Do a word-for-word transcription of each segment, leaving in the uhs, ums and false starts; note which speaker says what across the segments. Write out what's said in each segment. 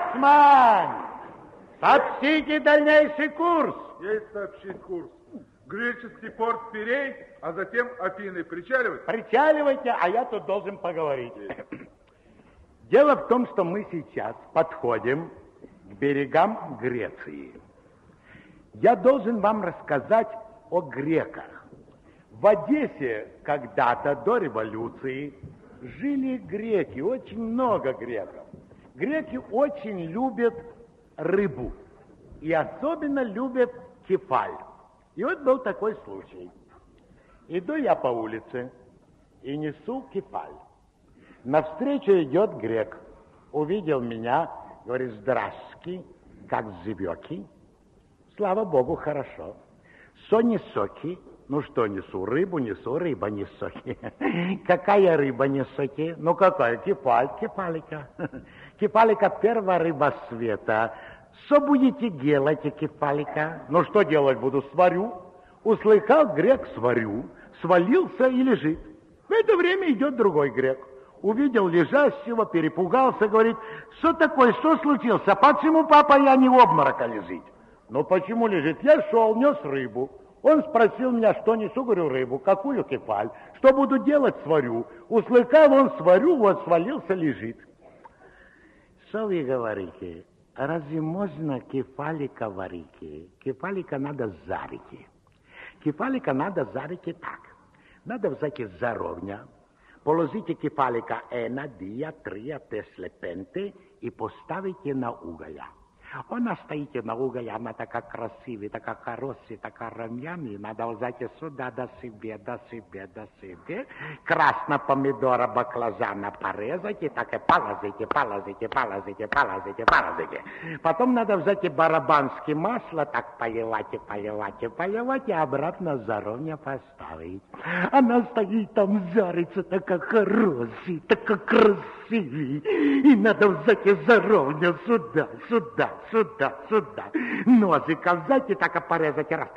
Speaker 1: Боцман! Сообщите дальнейший курс.
Speaker 2: Есть сообщить курс. Греческий порт Пирей, а затем Афины. Причаливать?
Speaker 1: Причаливайте, а я тут должен поговорить. Дело в том, что мы сейчас подходим к берегам Греции. Я должен вам рассказать о греках. В Одессе когда-то до революции жили греки, очень много греков. Греки очень любят рыбу и особенно любят кефаль. И вот был такой случай. Иду я по улице и несу кефаль. Навстречу идет грек. Увидел меня, говорит: здравствуйте, как живете? Слава Богу, хорошо. Сони соки. Ну что несу? Рыбу несу, рыба не соки. Какая рыба не соки? Ну какая? Кефаль, кефалика. Кефалика первая рыба света. Что будете делать, кефалика? Ну что делать буду? Сварю. Услыхал грек: сварю. Свалился и лежит. В это время идет другой грек. Увидел лежащего, перепугался, говорит: что такое, что случилось? Почему, папа, я не в обморока лежит? Ну почему лежит? Я шел, нес рыбу. Он спросил меня, что несу, говорю: рыбу. Какую? Кефаль. Что буду делать? Сварю. Услыхал он: сварю, вот свалился, лежит. Что вы говорите? Разве можно кефалика варить? Кефалика надо жарить. Кефалика надо жарить так. Надо взять заровня, положите кефалика една, две, три, теслепенте и поставите на уголя. Она стоит на уголе, она такая красивая, такая хорошая, такая румяная. Надо взять сюда до себе, до себе, до себе. Красная помидора, баклажана порезать и так и положите, положите, положите, положите, положите. Потом надо взять барабанское масло, так поливать, поливать, поливать и обратно заровня поставить. Она стоит там, жарится, такая хорошая, такая красивая. И надо взять заровня сюда, сюда. Сюда, сюда. Ножика взять и так и порезать. Раз,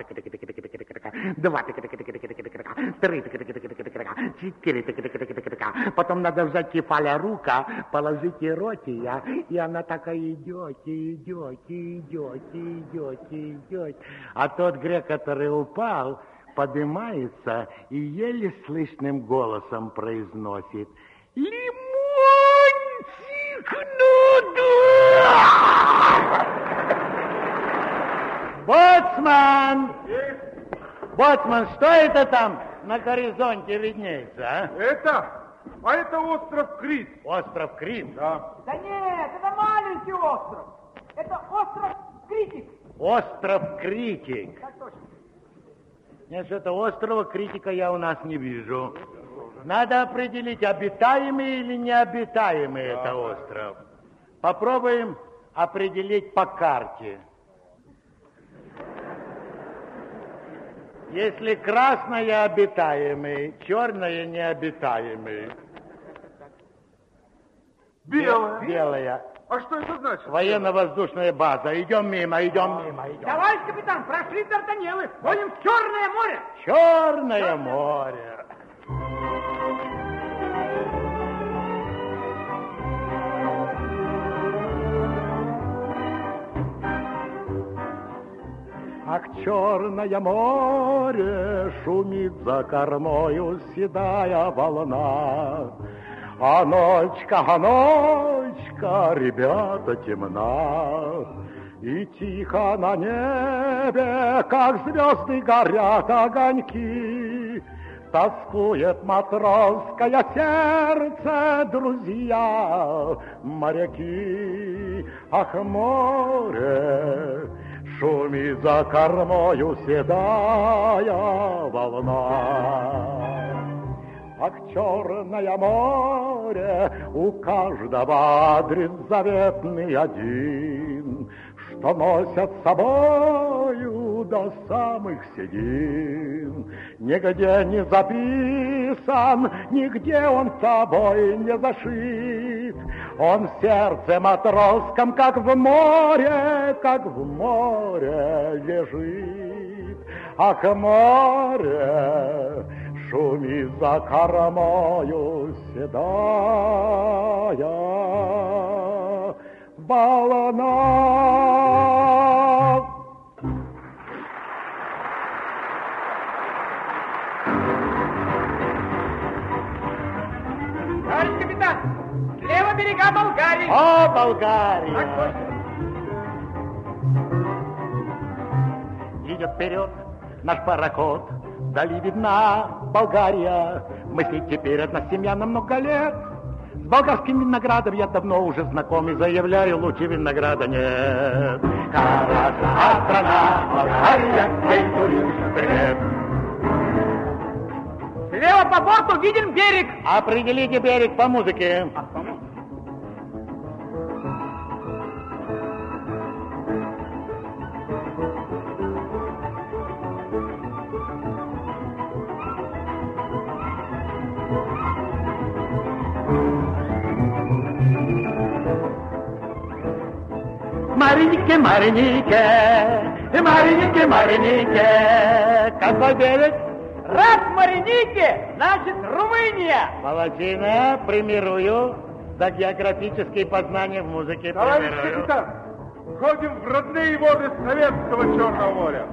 Speaker 1: два, три, четыре. Потом надо взять кефаля рука, положить и ротия, и она такая идет, и идет, и идет, и идет, и идет. А тот грек, который упал, поднимается и еле слышным голосом произносит: лимончик надо! Боцман! Боцман, что это там на горизонте виднеется, а?
Speaker 2: Это? А это остров Крит.
Speaker 1: Остров Крит?
Speaker 2: Да.
Speaker 3: Да нет, это маленький остров. Это остров Критик.
Speaker 1: Остров Критик.
Speaker 3: Так точно.
Speaker 1: Нет, что-то острова Критика я у нас не вижу. Надо определить, обитаемый или необитаемый да. это остров. Попробуем определить по карте. Если красное обитаемый, черное необитаемый.
Speaker 2: Белая.
Speaker 1: Белая.
Speaker 2: А что это значит?
Speaker 1: Военно-воздушная база. Идем мимо, идем мимо, идем.
Speaker 3: Товарищ капитан, прошли Д'Артаньелы. Ходим в Черное море.
Speaker 1: Черное море. Ах, черное море, шумит за кормою седая волна. А ночка, а ночка, ребята, темна. И тихо на небе, как звезды, горят огоньки. Тоскует матросское сердце, друзья, моряки. Ах, море, шумит за кормою седая волна. Ах, черное море, у каждого адрес заветный один, что носят с собою до самых седин. Нигде не записан, нигде он тобой не зашит. Он в сердце матросском, как в море, как в море лежит. Ах, море, шумит за кормою седая Баланов.
Speaker 3: Товарищ капитан, слева берега Болгарии.
Speaker 1: О, Болгария!
Speaker 3: Так точно.
Speaker 1: Идет вперед наш пароход, вдали видна Болгария. Мы с ней теперь одна семья на много лет. С болгарским виноградом я давно уже знаком и заявляю, лучше винограда нет. Хороша страна Болгария, ей турист привет.
Speaker 3: Слева по борту виден берег.
Speaker 1: Определите берег по музыке.
Speaker 3: А, по-моему.
Speaker 1: Маренике, Маренике, Маренике, Маренике, какой берег?
Speaker 3: Раз Маренике, значит Румыния.
Speaker 1: Молодчина, премирую за географические познания в музыке.
Speaker 2: Товарищ
Speaker 1: Премирую.
Speaker 2: капитан, входим в родные воды Советского Черного моря.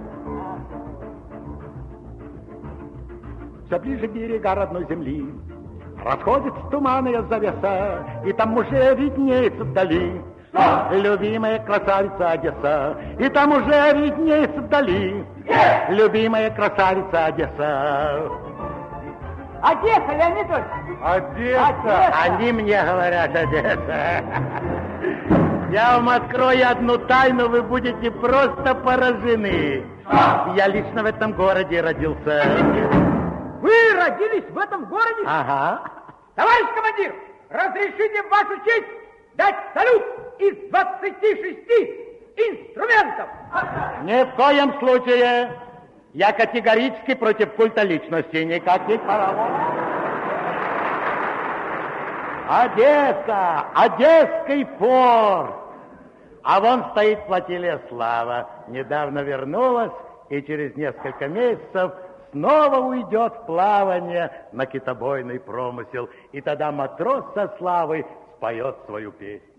Speaker 1: Все ближе берега родной земли расходится туманная завеса, и там уже виднеется вдали любимая красавица Одесса, и там уже виднеется вдали любимая красавица Одесса.
Speaker 3: Одесса, Леонид Ильич.
Speaker 2: Одесса.
Speaker 3: Одесса.
Speaker 1: Они мне говорят Одесса. Я вам открою одну тайну, вы будете просто поражены. Я лично в этом городе родился.
Speaker 3: Вы родились в этом городе?
Speaker 1: Ага.
Speaker 3: Товарищ командир, разрешите в вашу честь дать салют из двадцати шести инструментов.
Speaker 1: Ни в коем случае. Я категорически против культа личности. Никаких паровозов. Одесса, Одесский порт. А вон стоит флотилия «Слава». Недавно вернулась и через несколько месяцев снова уйдет в плавание на китобойный промысел. И тогда матрос со славой споет свою песню.